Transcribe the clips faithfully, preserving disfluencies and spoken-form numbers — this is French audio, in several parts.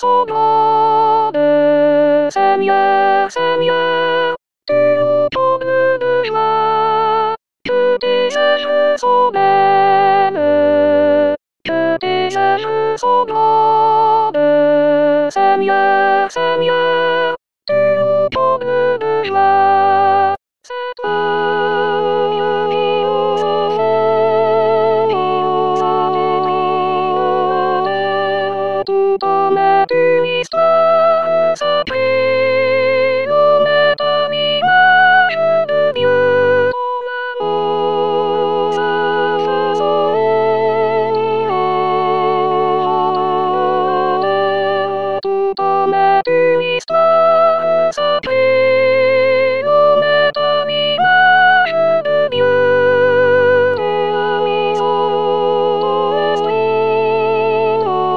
sobrable, Seigneur, Seigneur, tu nous combles de joie, que tes œuvres sont belles, que tes œuvres sont grandes, Seigneur, Seigneur, tu nous combles de joie. C'est toi qui nous as fait, qui nous a détruits de tout homme et d'une histoire sacrée. L'homme est à l'image de Dieu, ton amour se faisant rire. Tout homme est d'une histoire sacrée. L'homme est à l'image de Dieu, et a mis son esprit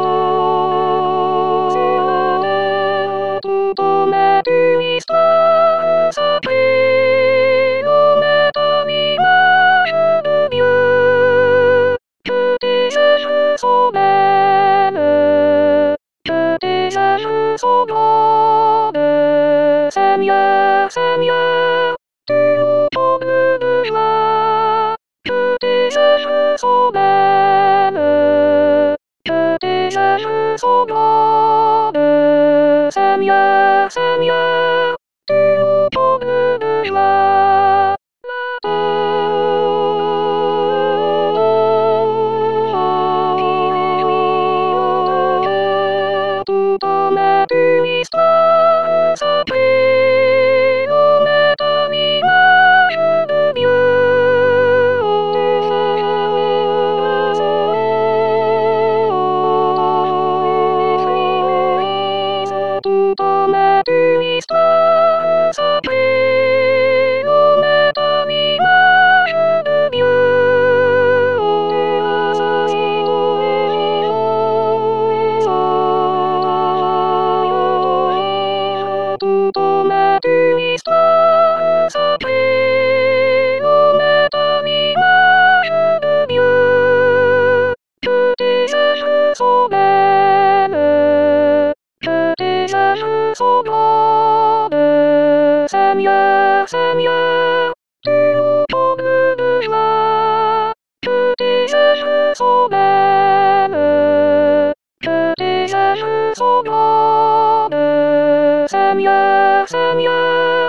sur la terre. Tout homme est une histoire sacrée. L'homme est à l'image de Dieu, que tes œuvres sont belles, que tes œuvres sont grandes, Seigneur, Seigneur, tu nous combles de joie, que tes œuvres sont belles, que tes œuvres sont grandes, Seigneur, Seigneur, tu nous combles de joie. La terre qui réjouit notre cœur, tout homme est une histoire sacrée. L'homme est à l'image de Dieu, tes fers les fruits mûrissent. Tout homme est une histoire sacrée. L'homme est à l'image de Dieu, tu rassasies tous les jours d'origine. Tout homme est une histoire sacrée. L'homme est à l'image de Dieu, que tes œuvres sont belles, que tes œuvres sont grandes, Seigneur, Seigneur, tu nous combles de joie, que tes œuvres sont belles, que tes œuvres sont grandes, Seigneur, Seigneur.